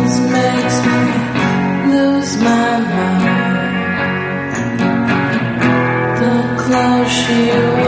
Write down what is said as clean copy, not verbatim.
makes me lose my mind. The clothes she wears